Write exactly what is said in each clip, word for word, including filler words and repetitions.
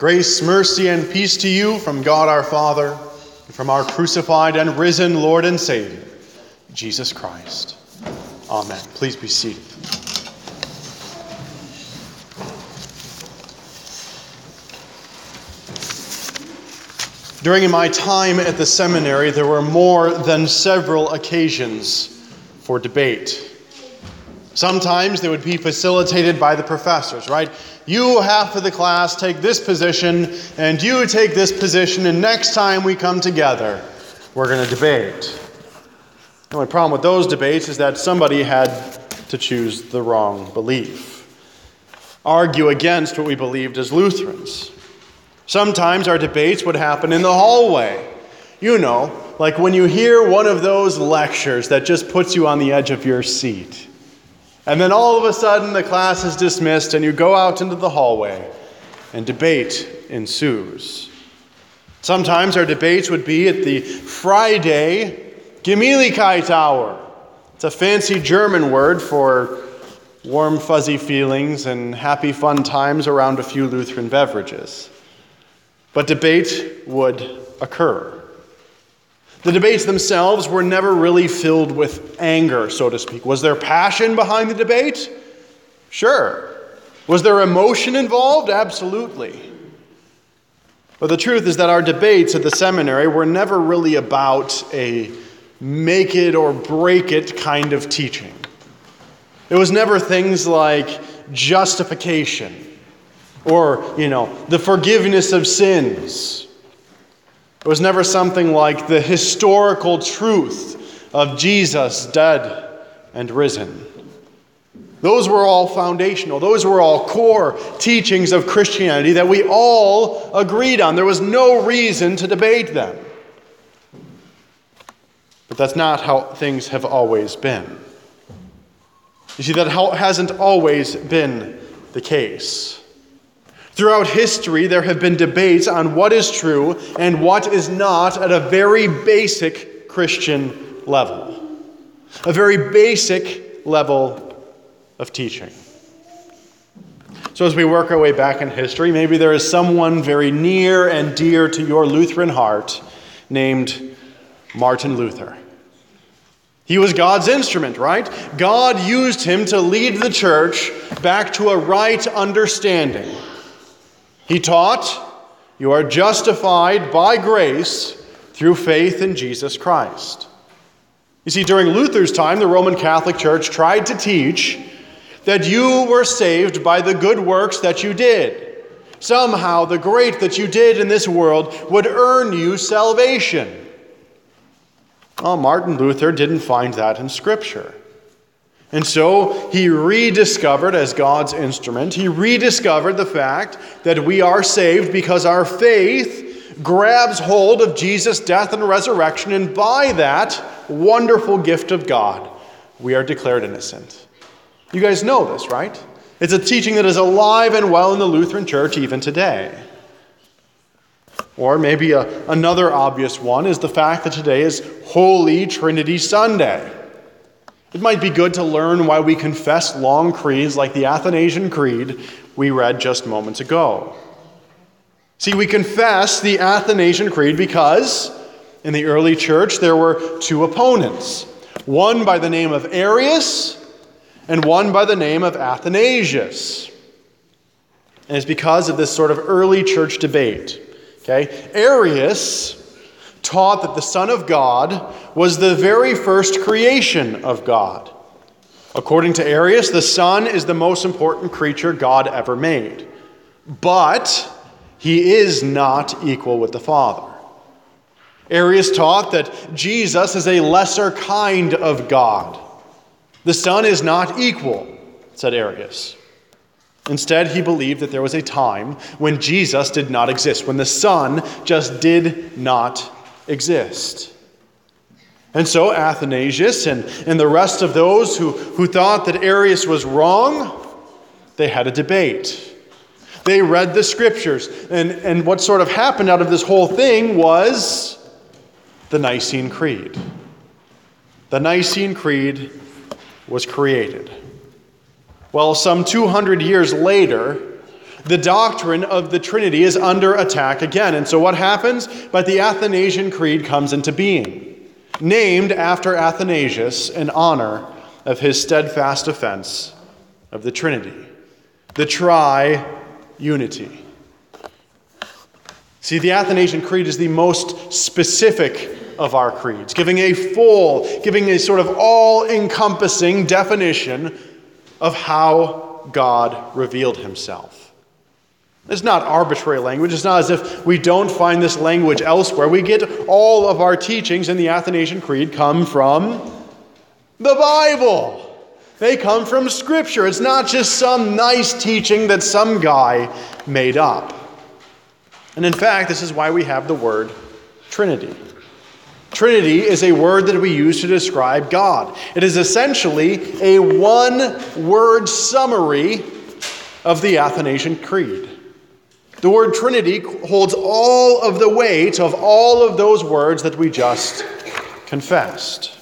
Grace, mercy, and peace to you from God our Father, and from our crucified and risen Lord and Savior, Jesus Christ. Amen. Please be seated. During my time at the seminary, there were more than several occasions for debate. Sometimes they would be facilitated by the professors, right? You, half of the class, take this position, and you take this position, and next time we come together, we're going to debate. The only problem with those debates is that somebody had to choose the wrong belief, argue against what we believed as Lutherans. Sometimes our debates would happen in the hallway. You know, like when you hear one of those lectures that just puts you on the edge of your seat. And then all of a sudden the class is dismissed and you go out into the hallway and debate ensues. Sometimes our debates would be at the Friday Gemütlichkeit hour. It's a fancy German word for warm, fuzzy feelings and happy, fun times around a few Lutheran beverages. But debate would occur. The debates themselves were never really filled with anger, so to speak. Was there passion behind the debate? Sure. Was there emotion involved? Absolutely. But the truth is that our debates at the seminary were never really about a make it or break it kind of teaching. It was never things like justification or, you know, the forgiveness of sins. It was never something like the historical truth of Jesus dead and risen. Those were all foundational. Those were all core teachings of Christianity that we all agreed on. There was no reason to debate them. But that's not how things have always been. You see, that hasn't always been the case. Throughout history, there have been debates on what is true and what is not at a very basic Christian level. A very basic level of teaching. So as we work our way back in history, maybe there is someone very near and dear to your Lutheran heart named Martin Luther. He was God's instrument, right? God used him to lead the church back to a right understanding. He taught, you are justified by grace through faith in Jesus Christ. You see, during Luther's time, the Roman Catholic Church tried to teach that you were saved by the good works that you did. Somehow, the great that you did in this world would earn you salvation. Well, Martin Luther didn't find that in Scripture. And so he rediscovered, as God's instrument, he rediscovered the fact that we are saved because our faith grabs hold of Jesus' death and resurrection, and by that wonderful gift of God, we are declared innocent. You guys know this, right? It's a teaching that is alive and well in the Lutheran Church even today. Or maybe a, another obvious one is the fact that today is Holy Trinity Sunday. It might be good to learn why we confess long creeds like the Athanasian Creed we read just moments ago. See, we confess the Athanasian Creed because in the early church there were two opponents, one by the name of Arius and one by the name of Athanasius. And it's because of this sort of early church debate. Okay? Arius taught that the Son of God was the very first creation of God. According to Arius, the Son is the most important creature God ever made. But he is not equal with the Father. Arius taught that Jesus is a lesser kind of God. The Son is not equal, said Arius. Instead, he believed that there was a time when Jesus did not exist, when the Son just did not exist. And so Athanasius and, and the rest of those who, who thought that Arius was wrong, they had a debate. They read the scriptures. And, and what sort of happened out of this whole thing was the Nicene Creed. The Nicene Creed was created. Well, some two hundred years later, The doctrine of the Trinity is under attack again. And so what happens? But the Athanasian Creed comes into being, named after Athanasius in honor of his steadfast defense of the Trinity, the tri-unity. See, the Athanasian Creed is the most specific of our creeds, giving a full, giving a sort of all-encompassing definition of how God revealed himself. It's not arbitrary language. It's not as if we don't find this language elsewhere. We get all of our teachings in the Athanasian Creed come from the Bible. They come from Scripture. It's not just some nice teaching that some guy made up. And in fact, this is why we have the word Trinity. Trinity is a word that we use to describe God. It is essentially a one-word summary of the Athanasian Creed. The word Trinity holds all of the weight of all of those words that we just confessed.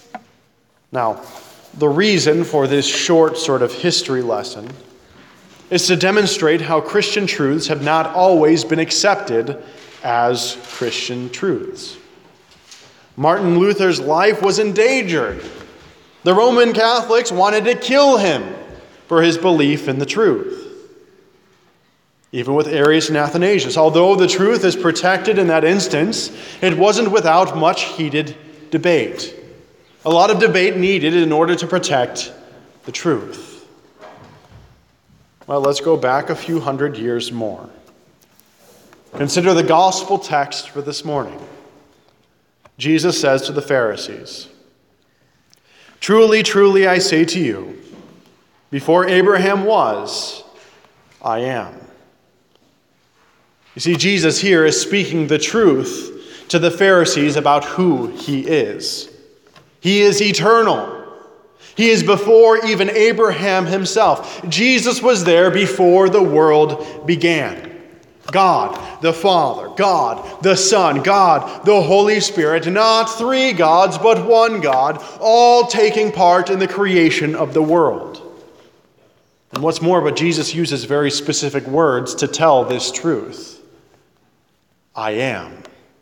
Now, the reason for this short sort of history lesson is to demonstrate how Christian truths have not always been accepted as Christian truths. Martin Luther's life was endangered. The Roman Catholics wanted to kill him for his belief in the truth. Even with Arius and Athanasius, although the truth is protected in that instance, it wasn't without much heated debate. A lot of debate needed in order to protect the truth. Well, let's go back a few hundred years more. Consider the gospel text for this morning. Jesus says to the Pharisees, "Truly, truly, I say to you, before Abraham was, I am." You see, Jesus here is speaking the truth to the Pharisees about who he is. He is eternal. He is before even Abraham himself. Jesus was there before the world began. God the Father, God the Son, God the Holy Spirit, not three gods, but one God, all taking part in the creation of the world. And what's more, but Jesus uses very specific words to tell this truth. I am.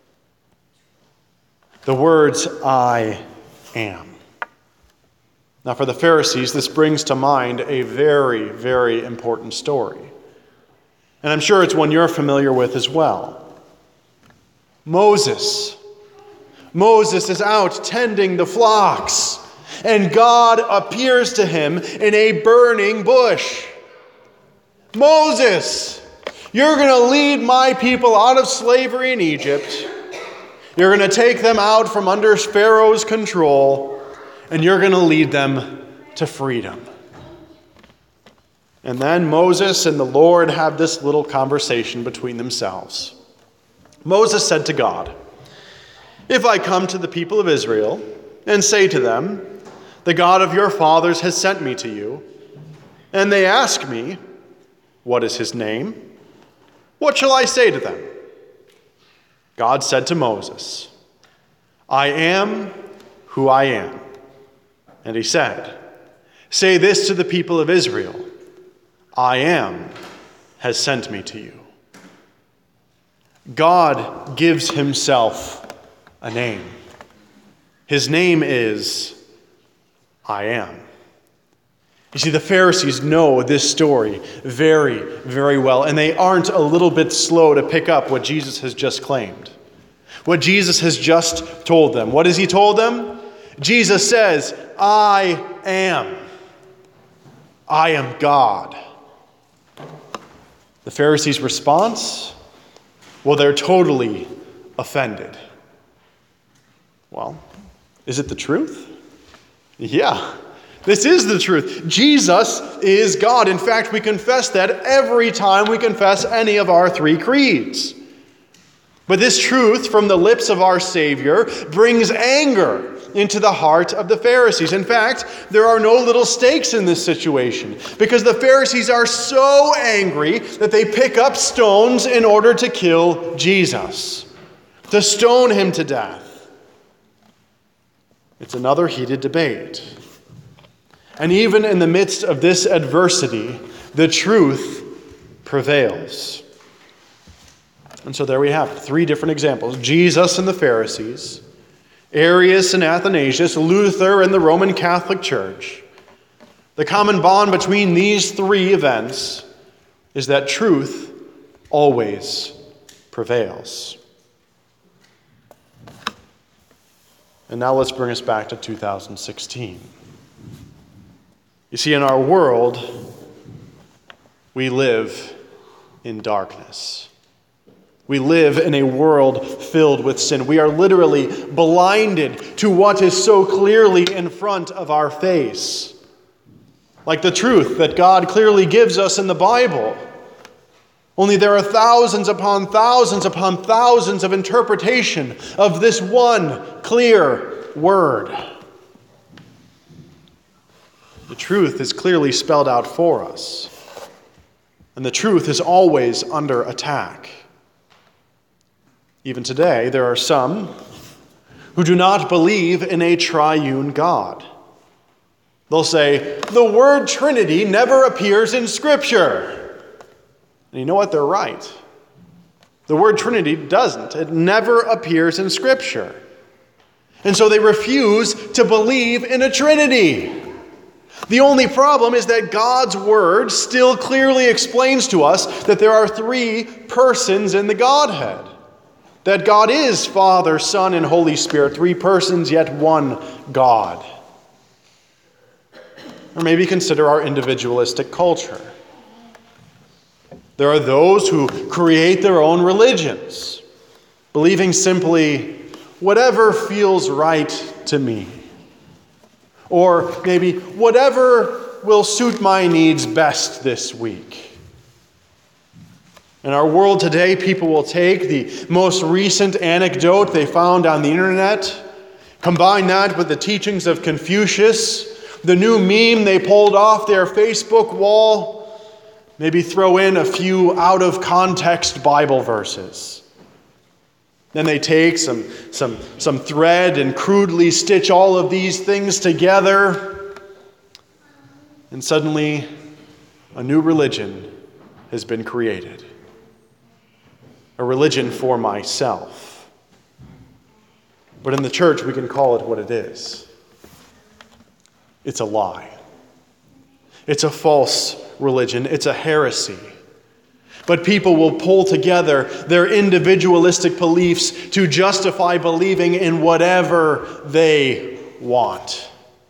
The words, I am. Now, for the Pharisees, this brings to mind a very, very important story. And I'm sure it's one you're familiar with as well. Moses. Moses is out tending the flocks, and God appears to him in a burning bush. Moses, you're going to lead my people out of slavery in Egypt. You're going to take them out from under Pharaoh's control, and you're going to lead them to freedom. And then Moses and the Lord have this little conversation between themselves. Moses said to God, "If I come to the people of Israel and say to them, 'The God of your fathers has sent me to you,' and they ask me, 'What is his name?' what shall I say to them?" God said to Moses, "I am who I am." And he said, "Say this to the people of Israel, 'I am has sent me to you.'" God gives himself a name. His name is I am. You see, the Pharisees know this story very, very well, and they aren't a little bit slow to pick up what Jesus has just claimed, what Jesus has just told them. What has he told them? Jesus says, I am. I am God. The Pharisees' response? Well, they're totally offended. Well, is it the truth? Yeah. This is the truth. Jesus is God. In fact, we confess that every time we confess any of our three creeds. But this truth from the lips of our Savior brings anger into the heart of the Pharisees. In fact, there are no little stakes in this situation because the Pharisees are so angry that they pick up stones in order to kill Jesus, to stone him to death. It's another heated debate. And even in the midst of this adversity, the truth prevails. And so there we have it, three different examples. Jesus and the Pharisees, Arius and Athanasius, Luther and the Roman Catholic Church. The common bond between these three events is that truth always prevails. And now let's bring us back to two thousand sixteen. You see, in our world, we live in darkness. We live in a world filled with sin. We are literally blinded to what is so clearly in front of our face. Like the truth that God clearly gives us in the Bible. Only there are thousands upon thousands upon thousands of interpretation of this one clear word. The truth is clearly spelled out for us. And the truth is always under attack. Even today, there are some who do not believe in a triune God. They'll say, the word Trinity never appears in Scripture. And you know what? They're right. The word Trinity doesn't. It never appears in Scripture. And so they refuse to believe in a Trinity. The only problem is that God's word still clearly explains to us that there are three persons in the Godhead. That God is Father, Son, and Holy Spirit, three persons, yet one God. Or maybe consider our individualistic culture. There are those who create their own religions, believing simply, whatever feels right to me. Or maybe, whatever will suit my needs best this week. In our world today, people will take the most recent anecdote they found on the internet, combine that with the teachings of Confucius, the new meme they pulled off their Facebook wall, maybe throw in a few out-of-context Bible verses. Then they take some, some, some thread and crudely stitch all of these things together, and suddenly a new religion has been created. A religion for myself. But in the church, we can call it what it is. It's a lie. It's a false religion. It's a heresy. But people will pull together their individualistic beliefs to justify believing in whatever they want.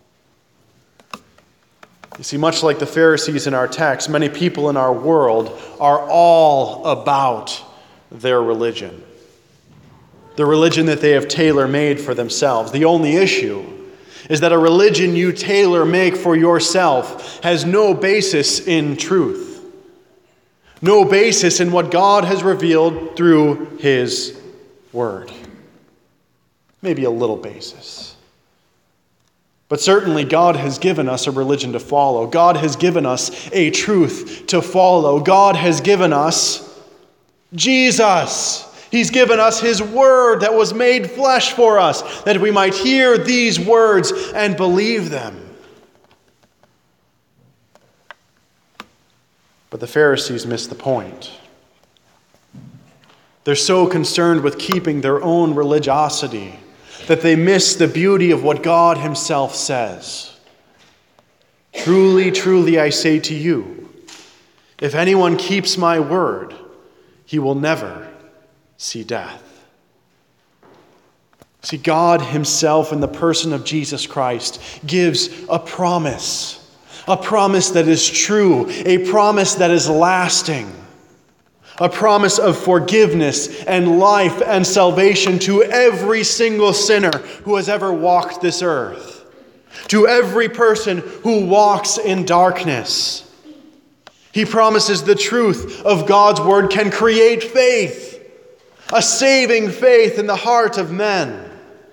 You see, much like the Pharisees in our text, many people in our world are all about their religion. The religion that they have tailor-made for themselves. The only issue is that a religion you tailor-make for yourself has no basis in truth. No basis in what God has revealed through His Word. Maybe a little basis. But certainly God has given us a religion to follow. God has given us a truth to follow. God has given us Jesus. He's given us His Word that was made flesh for us, that we might hear these words and believe them. But the Pharisees missed the point. They're so concerned with keeping their own religiosity that they miss the beauty of what God Himself says. Truly, truly, I say to you, if anyone keeps my word, he will never see death. See, God Himself in the person of Jesus Christ gives a promise. A promise that is true. A promise that is lasting. A promise of forgiveness and life and salvation to every single sinner who has ever walked this earth. To every person who walks in darkness. He promises the truth of God's word can create faith, a saving faith in the heart of men.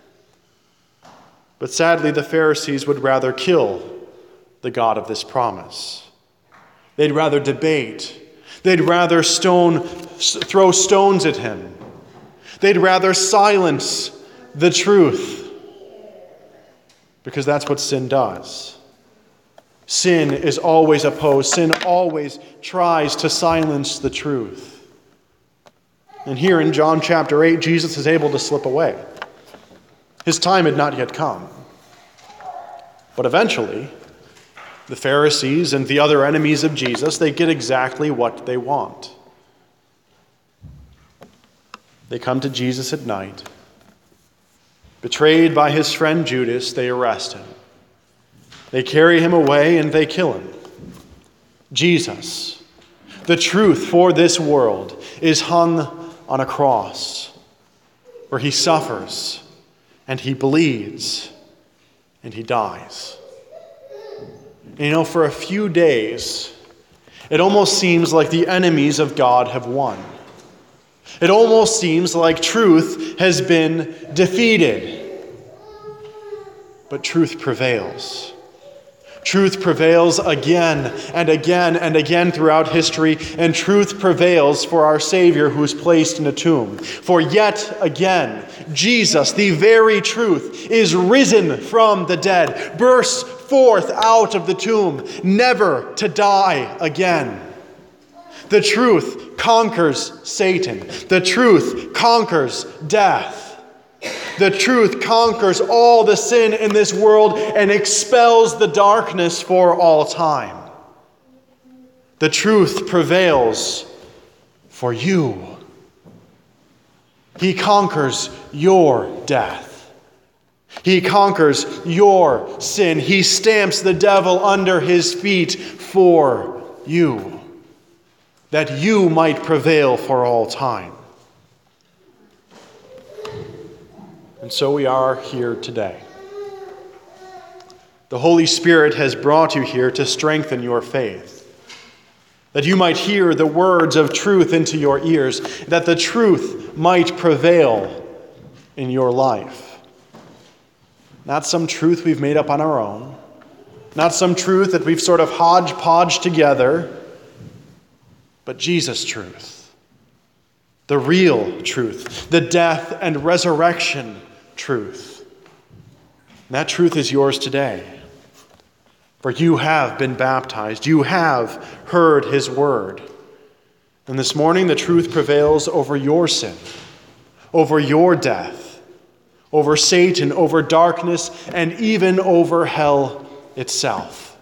But sadly, the Pharisees would rather kill the God of this promise. They'd rather debate. They'd rather stone, throw stones at Him. They'd rather silence the truth, because that's what sin does. Sin is always opposed. Sin always tries to silence the truth. And here in John chapter eight, Jesus is able to slip away. His time had not yet come. But eventually, the Pharisees and the other enemies of Jesus, they get exactly what they want. They come to Jesus at night. Betrayed by his friend Judas, they arrest him. They carry him away and they kill him. Jesus, the truth for this world, is hung on a cross where he suffers and he bleeds and he dies. And you know, for a few days, it almost seems like the enemies of God have won. It almost seems like truth has been defeated. But truth prevails. Truth prevails again and again and again throughout history, and truth prevails for our Savior who is placed in a tomb. For yet again, Jesus, the very truth, is risen from the dead, bursts forth out of the tomb, never to die again. The truth conquers Satan. The truth conquers death. The truth conquers all the sin in this world and expels the darkness for all time. The truth prevails for you. He conquers your death. He conquers your sin. He stamps the devil under his feet for you, that you might prevail for all time. And so we are here today. The Holy Spirit has brought you here to strengthen your faith, that you might hear the words of truth into your ears, that the truth might prevail in your life. Not some truth we've made up on our own, not some truth that we've sort of hodgepodge together, but Jesus' truth, the real truth, the death and resurrection truth. And that truth is yours today. For you have been baptized. You have heard his word. And this morning the truth prevails over your sin, over your death, over Satan, over darkness, and even over hell itself.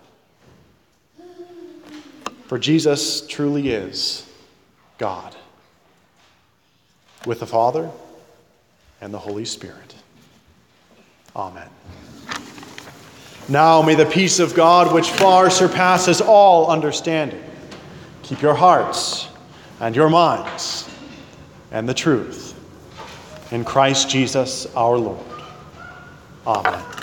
For Jesus truly is God, with the Father and the Holy Spirit. Amen. Now may the peace of God, which far surpasses all understanding, keep your hearts and your minds and the truth in Christ Jesus our Lord. Amen.